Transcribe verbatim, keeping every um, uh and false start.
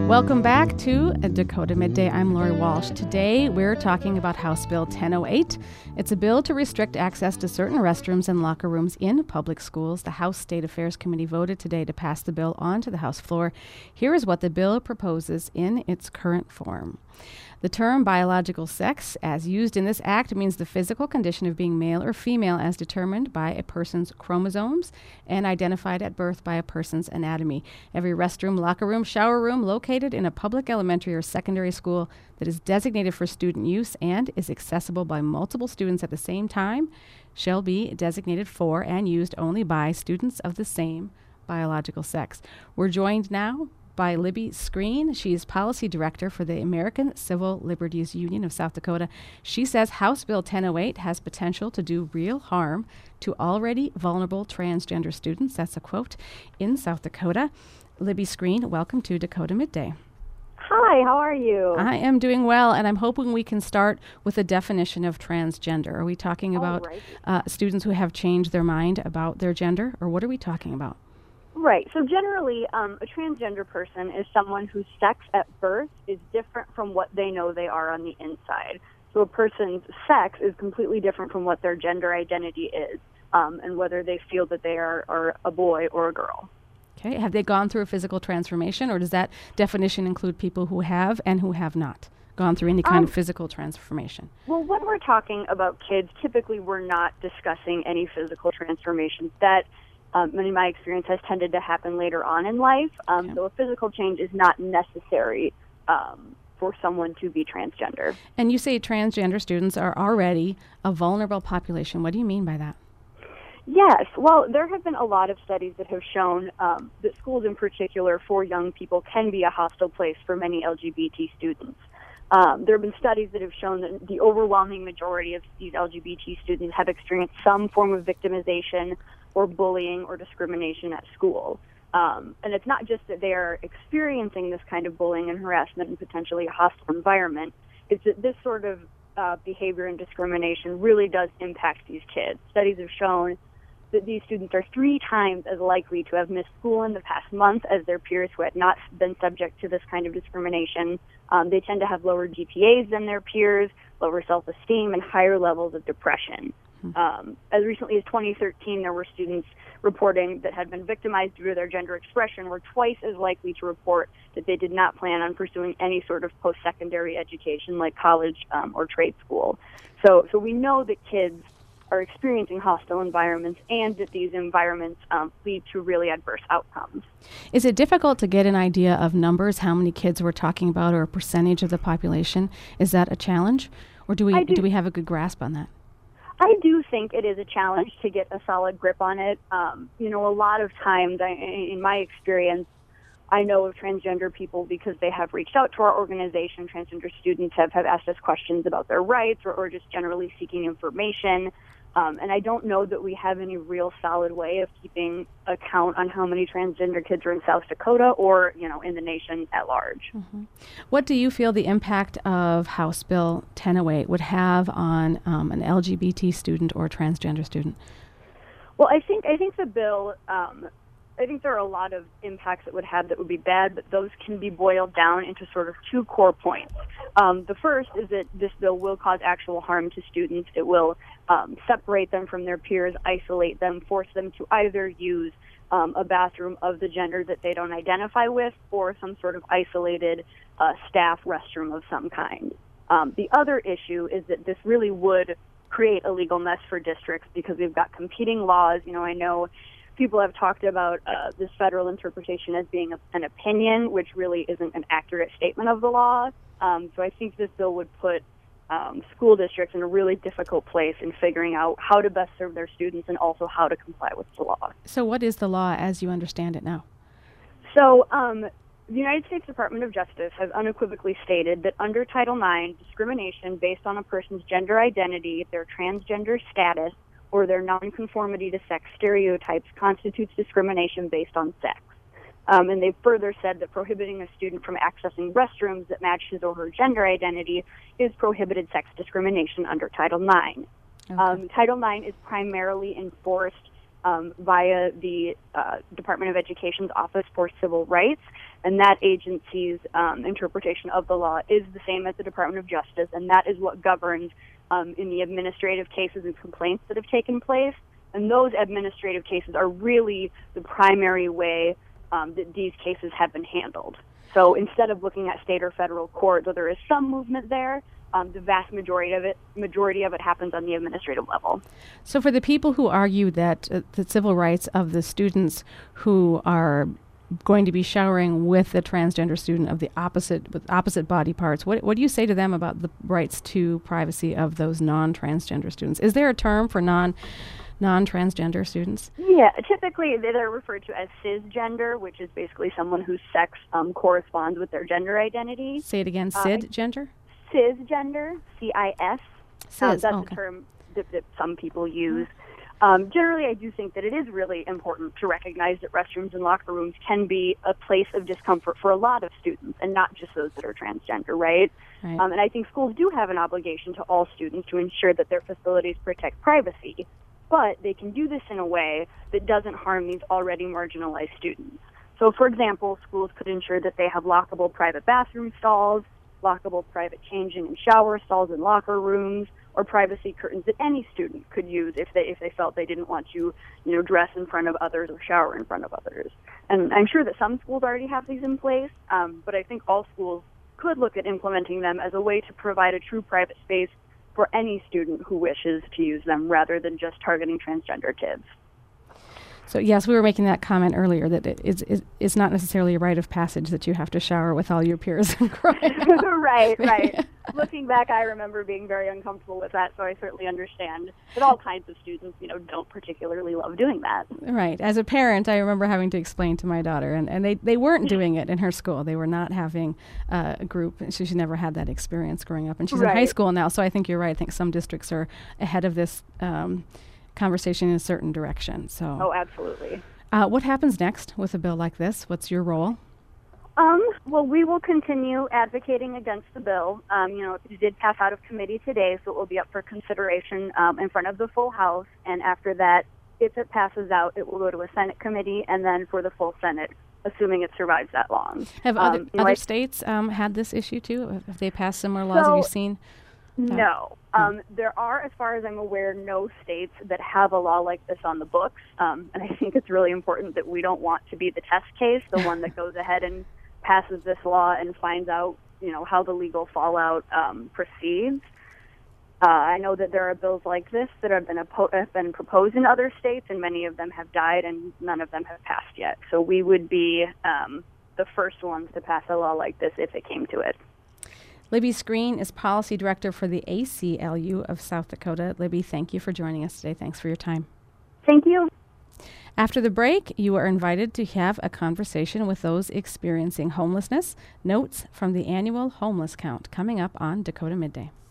Welcome back to Dakota Midday. I'm Lori Walsh. Today we're talking about House Bill ten oh eight. It's a bill to restrict access to certain restrooms and locker rooms in public schools. The House State Affairs Committee voted today to pass the bill onto the House floor. Here is what the bill proposes in its current form. The term biological sex, as used in this act, means the physical condition of being male or female as determined by a person's chromosomes and identified at birth by a person's anatomy. Every restroom, locker room, shower room located in a public elementary or secondary school that is designated for student use and is accessible by multiple students at the same time shall be designated for and used only by students of the same biological sex. We're joined now by Libby Screen. She's Policy Director for the American Civil Liberties Union of South Dakota. She says House Bill ten oh eight has potential to do real harm to already vulnerable transgender students. That's a quote in South Dakota. Libby Screen, welcome to Dakota Midday. Hi, how are you? I am doing well, and I'm hoping we can start with a definition of transgender. Are we talking about right. uh, students who have changed their mind about their gender, or what are we talking about? Right. So generally, um, a transgender person is someone whose sex at birth is different from what they know they are on the inside. So a person's sex is completely different from what their gender identity is, um, and whether they feel that they are, are a boy or a girl. Okay. Have they gone through a physical transformation, or does that definition include people who have and who have not gone through any kind um, of physical transformation? Well, when we're talking about kids, typically we're not discussing any physical transformations. That Um, in my experience, has tended to happen later on in life. Um, Okay. So a physical change is not necessary um, for someone to be transgender. And you say transgender students are already a vulnerable population. What do you mean by that? Yes. Well, there have been a lot of studies that have shown um, that schools in particular for young people can be a hostile place for many L G B T students. Um, there have been studies that have shown that the overwhelming majority of these L G B T students have experienced some form of victimization or bullying or discrimination at school. Um, and it's not just that they are experiencing this kind of bullying and harassment and potentially a hostile environment. It's that this sort of uh, behavior and discrimination really does impact these kids. Studies have shown that these students are three times as likely to have missed school in the past month as their peers who had not been subject to this kind of discrimination. Um, they tend to have lower G P As than their peers, lower self-esteem, and higher levels of depression. Um, as recently as twenty thirteen, there were students reporting that had been victimized due to their gender expression were twice as likely to report that they did not plan on pursuing any sort of post-secondary education like college um, or trade school. So, so we know that kids are experiencing hostile environments and that these environments um, lead to really adverse outcomes. Is it difficult to get an idea of numbers, how many kids we're talking about, or a percentage of the population? Is that a challenge, or do we do. do we have a good grasp on that? I do think it is a challenge to get a solid grip on it. Um, you know, a lot of times, I, in my experience, I know of transgender people because they have reached out to our organization. Transgender students have, have asked us questions about their rights or, or just generally seeking information. Um, and I don't know that we have any real solid way of keeping a count on how many transgender kids are in South Dakota or, you know, in the nation at large. Mm-hmm. What do you feel the impact of House Bill ten oh eight would have on um, an L G B T student or transgender student? Well, I think I think the bill, um, I think there are a lot of impacts it would have that would be bad, but those can be boiled down into sort of two core points. Um, the first is that this bill will cause actual harm to students. It will um, separate them from their peers, isolate them, force them to either use um, a bathroom of the gender that they don't identify with or some sort of isolated uh, staff restroom of some kind. Um, the other issue is that this really would create a legal mess for districts because we've got competing laws. You know, I know people have talked about uh, this federal interpretation as being a, an opinion, which really isn't an accurate statement of the law. Um, so I think this bill would put um, school districts in a really difficult place in figuring out how to best serve their students and also how to comply with the law. So what is the law as you understand it now? So um, the United States Department of Justice has unequivocally stated that under Title nine, discrimination based on a person's gender identity, their transgender status, or their nonconformity to sex stereotypes constitutes discrimination based on sex. Um, and they've further said that prohibiting a student from accessing restrooms that match his or her gender identity is prohibited sex discrimination under Title nine. Okay. Um, Title nine is primarily enforced um, via the uh, Department of Education's Office for Civil Rights, and that agency's um, interpretation of the law is the same as the Department of Justice, and that is what governs um, in the administrative cases and complaints that have taken place. And those administrative cases are really the primary way um, that these cases have been handled. So instead of looking at state or federal court, though there is some movement there, um, the vast majority of it majority of it happens on the administrative level. So for the people who argue that uh, the civil rights of the students who are going to be showering with a transgender student of the opposite with opposite body parts, what what do you say to them about the rights to privacy of those non-transgender students? Is there a term for non non-transgender students? Yeah, typically they're referred to as cisgender, which is basically someone whose sex um, corresponds with their gender identity. Say it again, Uh, cisgender? Cisgender, C I S. Cis, Um, that's okay. a term that, that some people use. Um, generally, I do think that it is really important to recognize that restrooms and locker rooms can be a place of discomfort for a lot of students, and not just those that are transgender, right? Right. Um, and I think schools do have an obligation to all students to ensure that their facilities protect privacy, but they can do this in a way that doesn't harm these already marginalized students. So, for example, schools could ensure that they have lockable private bathroom stalls, lockable private changing and shower stalls in locker rooms, or privacy curtains that any student could use if they if they felt they didn't want to, you know, dress in front of others or shower in front of others. And I'm sure that some schools already have these in place, um, but I think all schools could look at implementing them as a way to provide a true private space for any student who wishes to use them, rather than just targeting transgender kids. So yes, we were making that comment earlier that it is it, it's not necessarily a rite of passage that you have to shower with all your peers and crying. Right, right. Looking back, I remember being very uncomfortable with that, so I certainly understand that all kinds of students, you know, don't particularly love doing that. Right. As a parent, I remember having to explain to my daughter, and, and they, they weren't doing it in her school. They were not having uh, a group. She, she never had that experience growing up, and she's Right. in high school now, so I think you're right. I think some districts are ahead of this um, conversation in a certain direction. So, Oh, absolutely. uh, what happens next with a bill like this? What's your role? Um, well, we will continue advocating against the bill. Um, you know, it did pass out of committee today, so it will be up for consideration um, in front of the full House. And after that, if it passes out, it will go to a Senate committee, and then for the full Senate, assuming it survives that long. Have Um, other, you know, other I- states um, had this issue too? Have have they passed similar laws? Have you So- seen? No. Um, there are, as far as I'm aware, no states that have a law like this on the books. Um, and I think it's really important that we don't want to be the test case, the one that goes ahead and passes this law and finds out, you know, how the legal fallout um, proceeds. Uh, I know that there are bills like this that have been, oppo- have been proposed in other states, and many of them have died, and none of them have passed yet. So we would be um, the first ones to pass a law like this if it came to it. Libby Screen is Policy Director for the A C L U of South Dakota. Libby, thank you for joining us today. Thanks for your time. Thank you. After the break, you are invited to have a conversation with those experiencing homelessness. Notes from the annual homeless count coming up on Dakota Midday.